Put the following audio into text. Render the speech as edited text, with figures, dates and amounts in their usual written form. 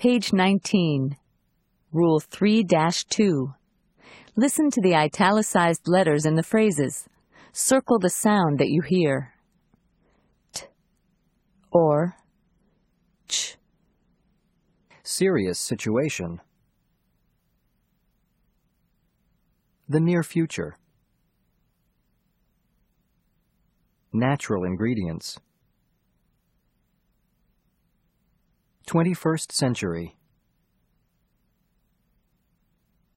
Page 19. Rule 3-2. Listen to the italicized letters in the phrases. Circle the sound that you hear. T or ch. Serious situation. The near future. Natural ingredients. 21st century.